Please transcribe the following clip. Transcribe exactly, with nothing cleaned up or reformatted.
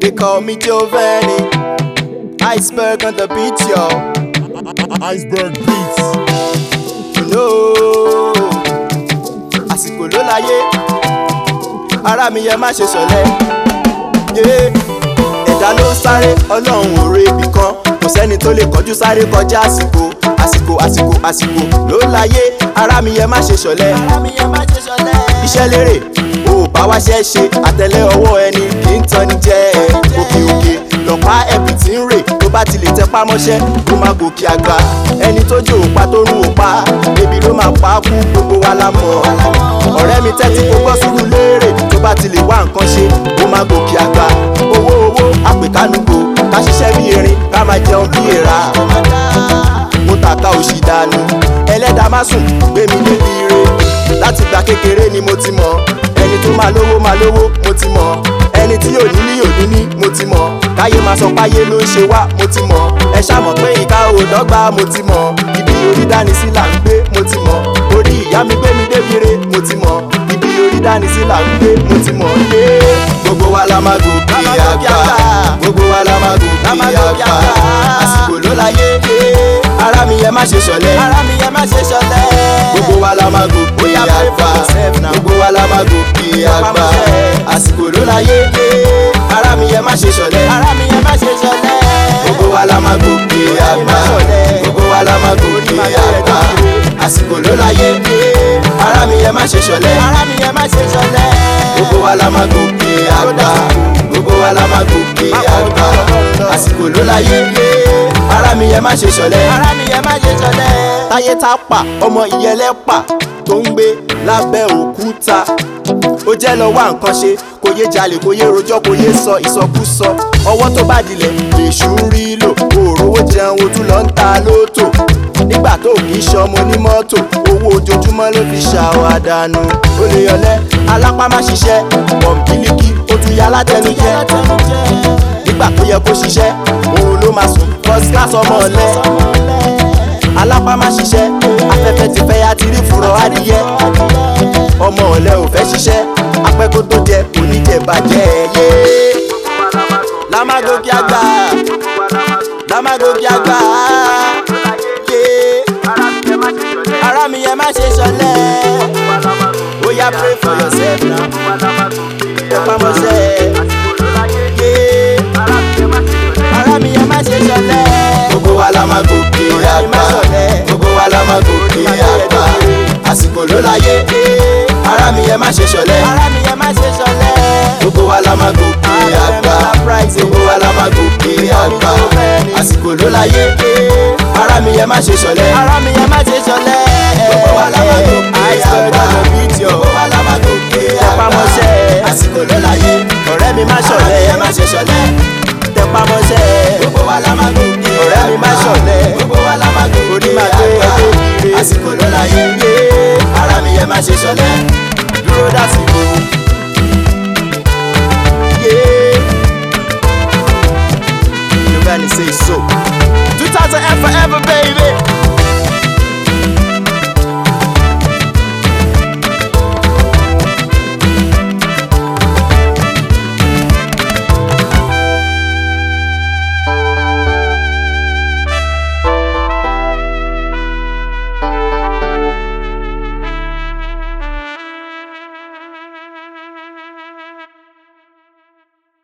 They call me Giovanni. Iceberg on the beat, yo. Iceberg beats. You know, àsìkò ló láyé. Ara mi yẹ má ṣe ṣọ̀lẹ. Ẹ̀dá ló ń sáré, Ọlọ́run ò re ibì kan. Kò sẹ́ni tó lè kọjú sáré kọjá àsìkò. Àsìkò àsìkò àsìkò ló láyé. Ara mi yẹ má ṣe ṣọ̀lẹ. Iṣẹ́ lérè, o ò bá wá ṣẹ́ ṣe. Àtẹ̀lé ọwọ́ ẹni kì í tan ni jẹ. Òkè òkè lọ́pàá ẹ̀bì tí ń rè. Tó bá ti lè tẹpá mọ́ṣẹ́, kó má gòkè àgbà. Ẹni tó jò òpá tó rún òpá. Ebi ló máa pa á kú, gbogbo wa la mọ̀. Ọ̀rẹ́ mi tẹ́tí kó gbọ́ sùúrù lérè. Tó bá ti lè wá nǹkan ṣe, kó má gòkè àgbà. Owó owó àpèkánúgbò, ká ṣiṣẹ́ bí erin, ká máa jẹun bí èèrà. Mo tàka òṣì dànù, ẹlẹ́dàá má sùn, gbé mi débi ire. Láti gbà kékeré ni mo ti mọ̀, ẹni tó máa lówó máa lówó mo ti mọ̀, ẹni tí yóò ní ní yóò ní ní mo ti mọ̀, káyé máa sọ páyé ló ń ṣe wá mo ti mọ̀, ẹ ṣàmọ̀ pé ìka ò dọ́gba mo ti mọ̀, ibi orí dání sí là ń gbé mo ti mọ̀, orí ìyá mi gbé mi débi ire mo ti mọ̀, ibi orí dání sí là ń gbé mo ti mọ̀, lé gbogbo wa la máa gòkè àgbà, gbogbo wa la máa gòkè àgbà, àsìkò ló láyé, ara mi yẹ má ṣe ṣọ̀lẹ, ara mi yẹ má ṣe ṣọ̀lẹ, gbogbo wa la máa gòkè àgbà, gbogbo wa la máa gòkè àgbà, àsìkò ló láyé, ara mi yẹ má ṣe ṣọ̀lẹ, ara mi yẹ má ṣe ṣọ̀lẹ, gbogbo wa la máa gòkè àgbà, gbogbo wa la máa gòkè àgbà, àsìkò ló láyé, ara mi yẹ má ṣe ṣọ̀lẹ, ara mi yẹ má ṣe ṣọ̀lẹ, gbogbo wa la máa gòkè àgbà, gbogbo wa la máa gòkè àgbà, àsìkò ló láyé, ara mi yẹ má ṣe ṣọ̀lẹ, ara mi yẹ má ṣe ṣọ̀lẹ. Táyé tá pa ọmọ ìyẹlẹ́pà tó ń gbé lábẹ́ òkúta, ó jẹ́ lọ wá nǹkan ṣe, kò yé jalè kò yé rojọ́ kò yé sọ ìsọkúsọ, ọwọ́ tó bá dilẹ̀ lèṣù ń rí lò, òòrówó jẹun ojú lọ ń ta lótò, nígbà tó kì í ṣọmọ ní mọ́tò, owó ojoojúmọ́ ló fi ṣàwádànù, ó lè yọlẹ́ alápá má ṣiṣẹ́, pọ̀npílíkì ó tún yá látẹnujẹ, nígbà tó yẹ kó ṣiṣẹ́ òun ló máa sùn first class ọmọ ọ̀lẹ, alápá má ṣiṣẹ́ afẹ́fẹ́ ti fẹ́ yá ti rí fùrọ̀ adìyẹ, ọmọ ọ̀lẹ ò fẹ́ ṣiṣẹ́ apẹ́kó tó jẹ oníjẹ bàjẹ́ yé. Lámágòkè àgbà Lámágòkè àgbà yé, ara mi yẹ má ṣe ṣọ̀lẹ, ó yá pray for yourself now, tẹpá mọ́ṣẹ́ yé, ara mi yẹ má ṣe ṣọ̀lẹ, gbogbo wa la máa gòkè àgbà, gbogbo wa la máa gòkè àgbà, àsìkò ló láyé, ara mi yẹ má ṣe ṣọ̀lẹ, ara mi yẹ má ṣe ṣọ̀lẹ, gbogbo wa la máa gòkè àgbà, gbogbo wa la máa gòkè àgbà, àsìkò ló láyé, ara mi yẹ má ṣe ṣọ̀lẹ, ara mi yẹ má ṣe ṣọ̀lẹ, gbogbo wa la máa gòkè àgbà.